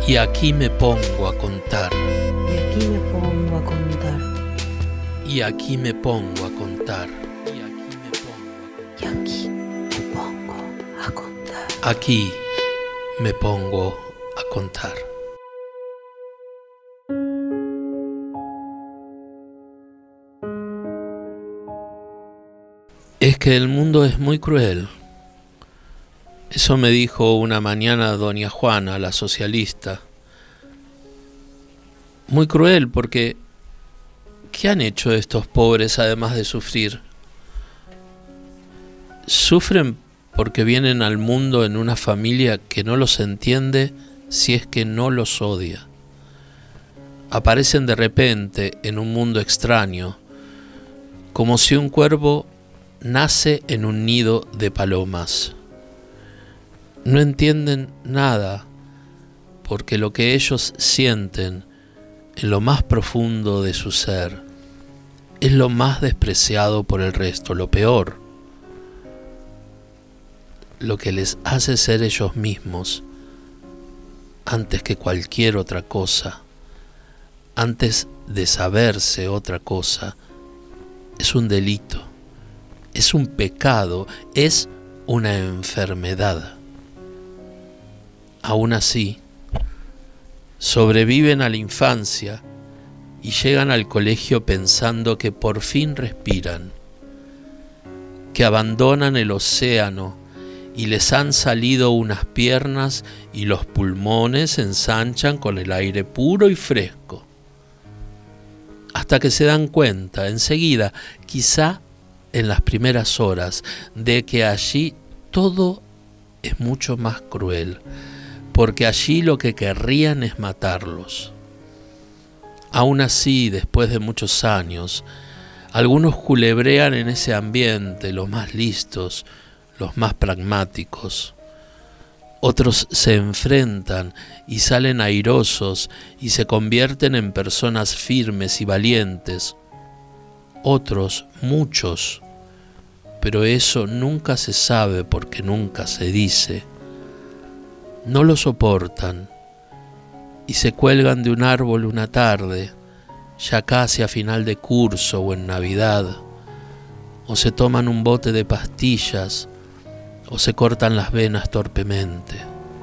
Y aquí me pongo a contar. Y aquí me pongo a contar. Y aquí me pongo a contar. Y aquí me pongo a contar. Aquí me pongo a contar. Es que el mundo es muy cruel. Eso me dijo una mañana doña Juana, la socialista. Muy cruel porque ¿qué han hecho estos pobres además de sufrir? Sufren porque vienen al mundo en una familia que no los entiende si es que no los odia. Aparecen de repente en un mundo extraño, como si un cuervo nace en un nido de palomas. No entienden nada, porque lo que ellos sienten en lo más profundo de su ser es lo más despreciado por el resto, lo peor, lo que les hace ser ellos mismos antes que cualquier otra cosa, antes de saberse otra cosa, es un delito, es un pecado, es una enfermedad. Aún así, sobreviven a la infancia y llegan al colegio pensando que por fin respiran, que abandonan el océano y les han salido unas piernas y los pulmones se ensanchan con el aire puro y fresco. Hasta que se dan cuenta, enseguida, quizá en las primeras horas, de que allí todo es mucho más cruel, porque allí lo que querrían es matarlos. Aún así, después de muchos años, algunos culebrean en ese ambiente, los más listos, los más pragmáticos. Otros se enfrentan y salen airosos y se convierten en personas firmes y valientes. Otros, muchos, pero eso nunca se sabe porque nunca se dice. No lo soportan y se cuelgan de un árbol una tarde, ya casi a final de curso o en Navidad, o se toman un bote de pastillas o se cortan las venas torpemente.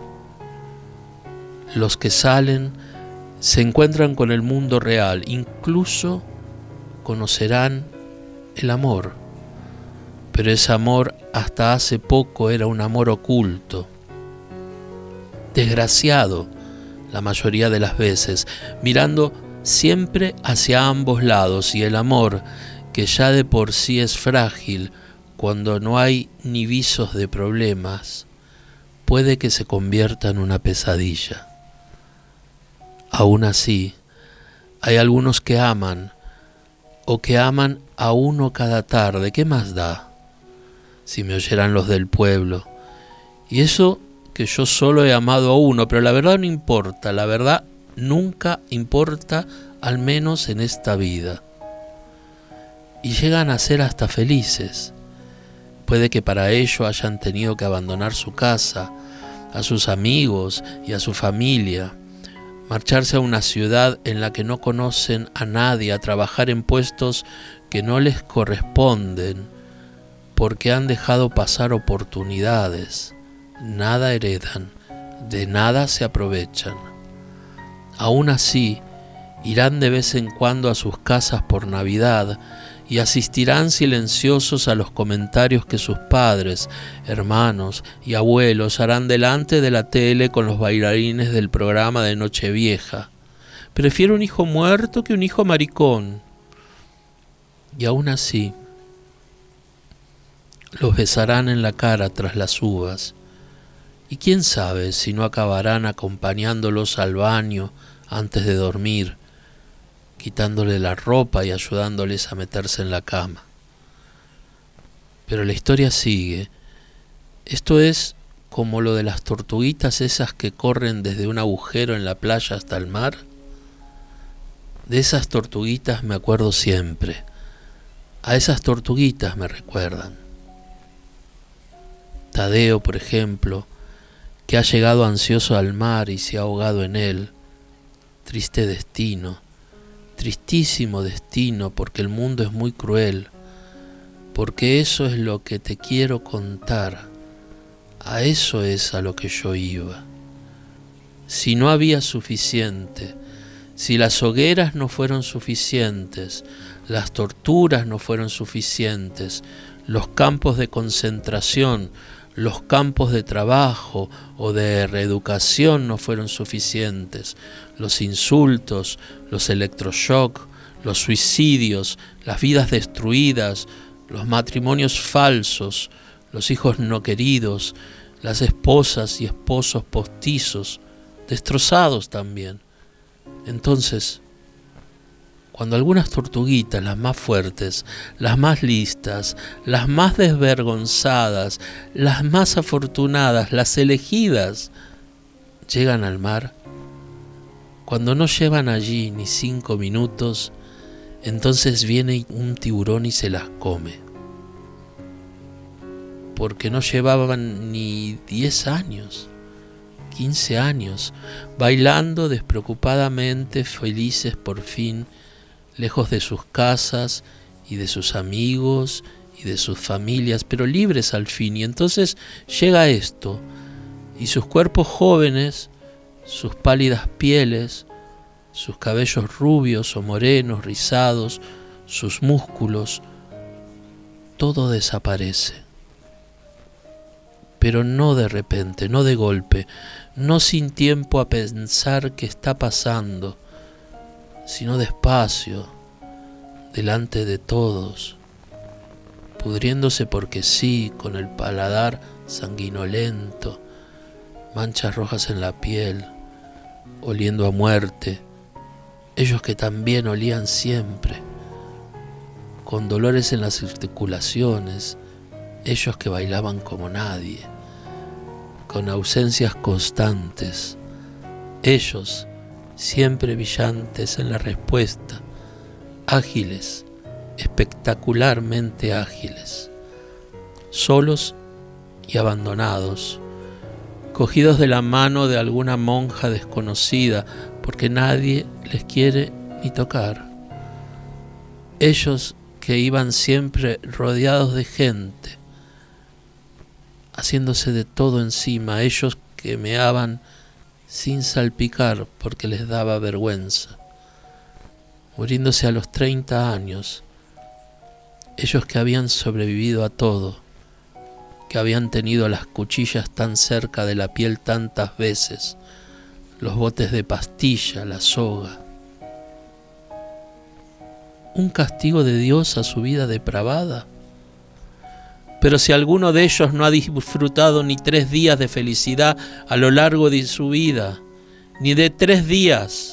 Los que salen se encuentran con el mundo real, incluso conocerán el amor, pero ese amor hasta hace poco era un amor oculto, desgraciado la mayoría de las veces, mirando siempre hacia ambos lados, y el amor, que ya de por sí es frágil cuando no hay ni visos de problemas, puede que se convierta en una pesadilla. Aún así, hay algunos que aman, o que aman a uno cada tarde. ¿Qué más da? Si me oyeran los del pueblo. Y eso que yo solo he amado a uno, pero la verdad no importa, la verdad nunca importa, al menos en esta vida. Y llegan a ser hasta felices. Puede que para ello hayan tenido que abandonar su casa, a sus amigos y a su familia, marcharse a una ciudad en la que no conocen a nadie, a trabajar en puestos que no les corresponden, porque han dejado pasar oportunidades. Nada heredan, de nada se aprovechan. Aún así, irán de vez en cuando a sus casas por Navidad y asistirán silenciosos a los comentarios que sus padres, hermanos y abuelos harán delante de la tele con los bailarines del programa de Nochevieja. Prefiero un hijo muerto que un hijo maricón. Y aún así, los besarán en la cara tras las uvas. Y quién sabe si no acabarán acompañándolos al baño antes de dormir, quitándole la ropa y ayudándoles a meterse en la cama. Pero la historia sigue. Esto es como lo de las tortuguitas esas que corren desde un agujero en la playa hasta el mar. De esas tortuguitas me acuerdo siempre. A esas tortuguitas me recuerdan. Tadeo, por ejemplo, que ha llegado ansioso al mar y se ha ahogado en él. Triste destino, tristísimo destino, porque el mundo es muy cruel, porque eso es lo que te quiero contar, a eso es a lo que yo iba. Si no había suficiente, si las hogueras no fueron suficientes, las torturas no fueron suficientes, los campos de concentración, los campos de trabajo o de reeducación no fueron suficientes, los insultos, los electroshock, los suicidios, las vidas destruidas, los matrimonios falsos, los hijos no queridos, las esposas y esposos postizos, destrozados también. Entonces, cuando algunas tortuguitas, las más fuertes, las más listas, las más desvergonzadas, las más afortunadas, las elegidas, llegan al mar, cuando no llevan allí ni 5 minutos, entonces viene un tiburón y se las come. Porque no llevaban ni 10 años, 15 años, bailando despreocupadamente, felices por fin, lejos de sus casas y de sus amigos y de sus familias, pero libres al fin. Y entonces llega esto, y sus cuerpos jóvenes, sus pálidas pieles, sus cabellos rubios o morenos, rizados, sus músculos, todo desaparece. Pero no de repente, no de golpe, no sin tiempo a pensar qué está pasando, sino despacio, delante de todos, pudriéndose porque sí, con el paladar sanguinolento, manchas rojas en la piel, oliendo a muerte, ellos que también olían siempre, con dolores en las articulaciones, ellos que bailaban como nadie, con ausencias constantes, ellos siempre brillantes en la respuesta, ágiles, espectacularmente ágiles, solos y abandonados, cogidos de la mano de alguna monja desconocida, porque nadie les quiere ni tocar. Ellos que iban siempre rodeados de gente, haciéndose de todo encima, ellos que meaban sin salpicar porque les daba vergüenza, muriéndose a los 30 años, ellos que habían sobrevivido a todo, que habían tenido las cuchillas tan cerca de la piel tantas veces, los botes de pastilla, la soga. ¿Un castigo de Dios a su vida depravada? Pero si alguno de ellos no ha disfrutado ni 3 días de felicidad a lo largo de su vida, ni de 3 días,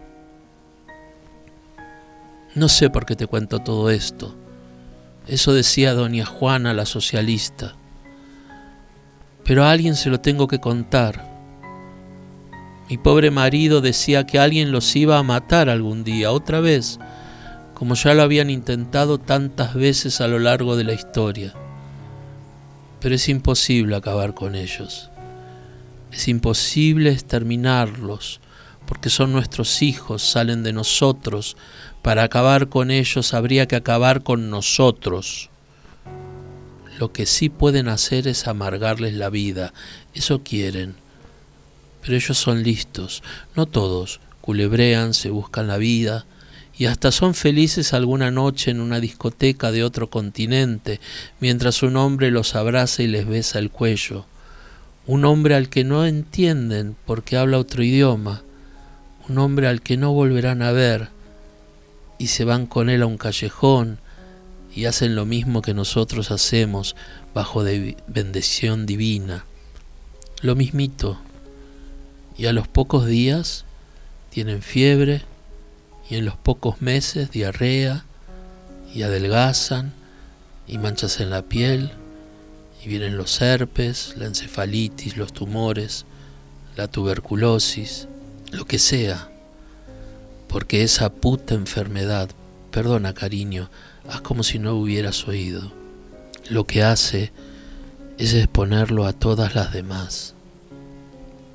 no sé por qué te cuento todo esto. Eso decía doña Juana, la socialista. Pero a alguien se lo tengo que contar. Mi pobre marido decía que alguien los iba a matar algún día, otra vez, como ya lo habían intentado tantas veces a lo largo de la historia. Pero es imposible acabar con ellos. Es imposible exterminarlos, porque son nuestros hijos, salen de nosotros. Para acabar con ellos habría que acabar con nosotros. Lo que sí pueden hacer es amargarles la vida, eso quieren. Pero ellos son listos, no todos, culebrean, se buscan la vida, y hasta son felices alguna noche en una discoteca de otro continente, mientras un hombre los abraza y les besa el cuello. Un hombre al que no entienden porque habla otro idioma, un hombre al que no volverán a ver, y se van con él a un callejón y hacen lo mismo que nosotros hacemos bajo de bendición divina. Lo mismito. Y a los pocos días tienen fiebre, y en los pocos meses diarrea, y adelgazan, y manchas en la piel, y vienen los herpes, la encefalitis, los tumores, la tuberculosis, lo que sea, porque esa puta enfermedad, perdona cariño, haz como si no hubieras oído, lo que hace es exponerlo a todas las demás.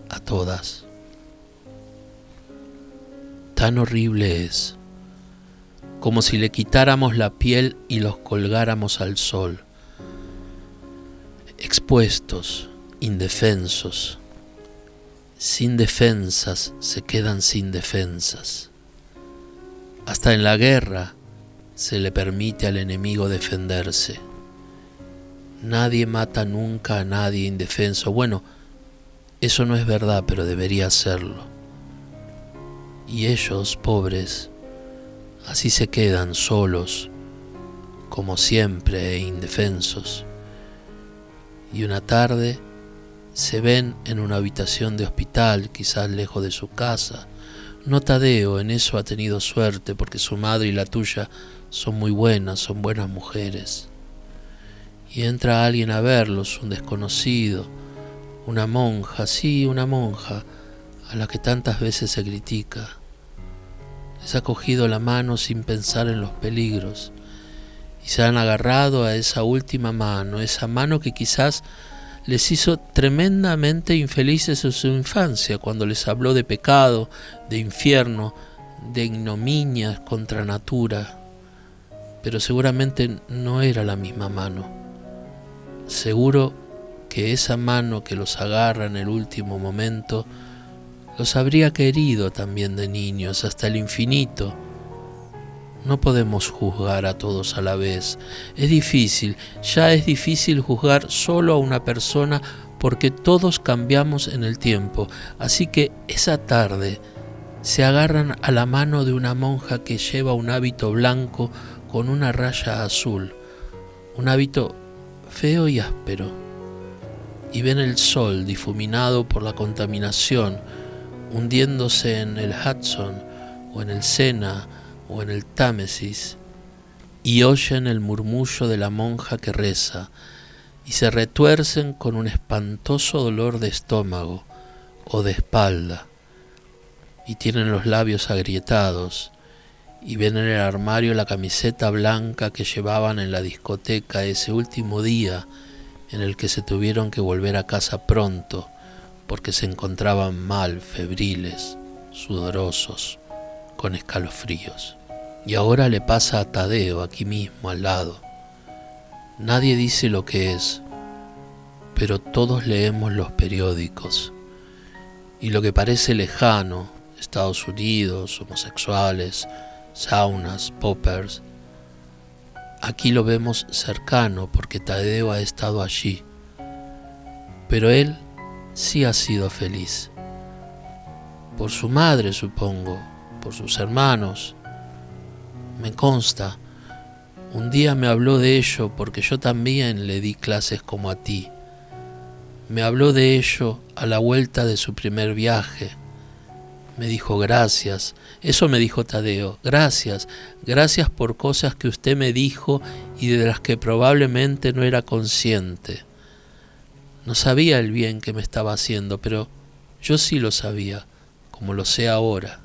a todas. Tan horrible es, como si le quitáramos la piel y los colgáramos al sol, expuestos, indefensos, sin defensas se quedan sin defensas. Hasta en la guerra se le permite al enemigo defenderse. Nadie mata nunca a nadie indefenso. Bueno, eso no es verdad, pero debería serlo. Y ellos, pobres, así se quedan solos, como siempre, e indefensos. Y una tarde se ven en una habitación de hospital, quizás lejos de su casa. No Tadeo, en eso ha tenido suerte, porque su madre y la tuya son muy buenas, son buenas mujeres. Y entra alguien a verlos, un desconocido, una monja, sí, una monja, a la que tantas veces se critica. Les ha cogido la mano sin pensar en los peligros, y se han agarrado a esa última mano, esa mano que quizás les hizo tremendamente infelices en su infancia, cuando les habló de pecado, de infierno, de ignominias contra natura. Pero seguramente no era la misma mano. Seguro que esa mano que los agarra en el último momento los habría querido también de niños hasta el infinito. No podemos juzgar a todos a la vez. Es difícil, ya es difícil juzgar solo a una persona porque todos cambiamos en el tiempo. Así que esa tarde se agarran a la mano de una monja que lleva un hábito blanco con una raya azul, un hábito feo y áspero, y ven el sol difuminado por la contaminación, hundiéndose en el Hudson o en el Sena o en el Támesis, y oyen el murmullo de la monja que reza, y se retuercen con un espantoso dolor de estómago o de espalda, y tienen los labios agrietados, y ven en el armario la camiseta blanca que llevaban en la discoteca ese último día en el que se tuvieron que volver a casa pronto porque se encontraban mal, febriles, sudorosos, con escalofríos. Y ahora le pasa a Tadeo aquí mismo al lado. Nadie dice lo que es, pero todos leemos los periódicos, y lo que parece lejano, Estados Unidos, homosexuales, saunas, poppers, aquí lo vemos cercano porque Tadeo ha estado allí. Pero él sí ha sido feliz. Por su madre, supongo, por sus hermanos. Me consta. Un día me habló de ello porque yo también le di clases como a ti. Me habló de ello a la vuelta de su primer viaje. Me dijo gracias, eso me dijo Tadeo, gracias por cosas que usted me dijo y de las que probablemente no era consciente. No sabía el bien que me estaba haciendo, pero yo sí lo sabía, como lo sé ahora.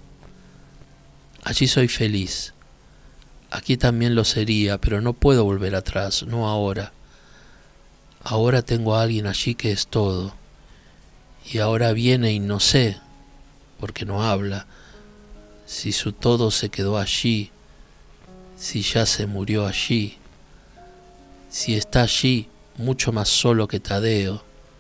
Allí soy feliz, aquí también lo sería, pero no puedo volver atrás, no ahora. Ahora tengo a alguien allí que es todo, y ahora viene y no sé, porque no habla, si su todo se quedó allí, si ya se murió allí, si está allí mucho más solo que Tadeo.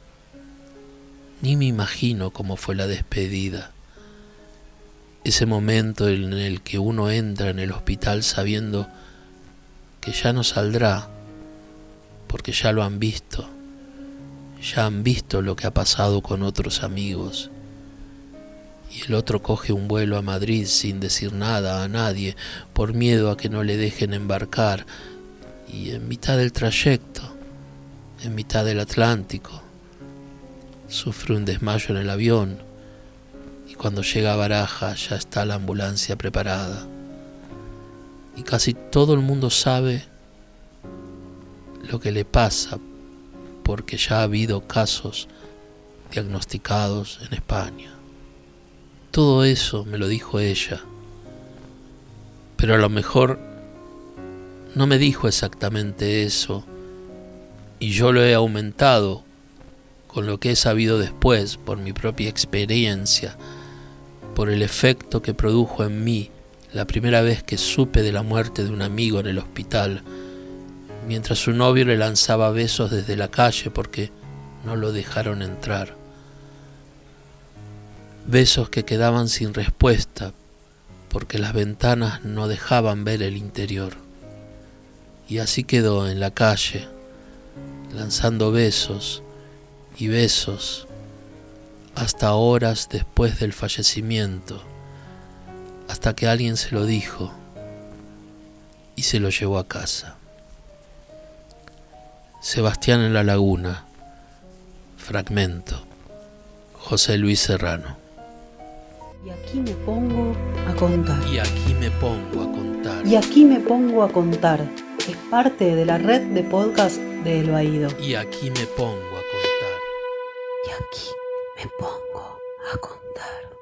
Ni me imagino cómo fue la despedida, ese momento en el que uno entra en el hospital sabiendo que ya no saldrá, porque ya lo han visto, ya han visto lo que ha pasado con otros amigos. Y el otro coge un vuelo a Madrid sin decir nada a nadie, por miedo a que no le dejen embarcar. Y en mitad del trayecto, en mitad del Atlántico, sufre un desmayo en el avión. Y cuando llega a Baraja ya está la ambulancia preparada. Y casi todo el mundo sabe lo que le pasa, porque ya ha habido casos diagnosticados en España. Todo eso me lo dijo ella, pero a lo mejor no me dijo exactamente eso y yo lo he aumentado con lo que he sabido después, por mi propia experiencia, por el efecto que produjo en mí la primera vez que supe de la muerte de un amigo en el hospital, mientras su novio le lanzaba besos desde la calle porque no lo dejaron entrar. Besos que quedaban sin respuesta porque las ventanas no dejaban ver el interior. Y así quedó en la calle, lanzando besos y besos hasta horas después del fallecimiento, hasta que alguien se lo dijo y se lo llevó a casa. Sebastián en la Laguna, fragmento, José Luis Serrano. Y aquí me pongo a contar. Y aquí me pongo a contar. Y aquí me pongo a contar. Es parte de la red de podcast de El Baído. Y aquí me pongo a contar. Y aquí me pongo a contar.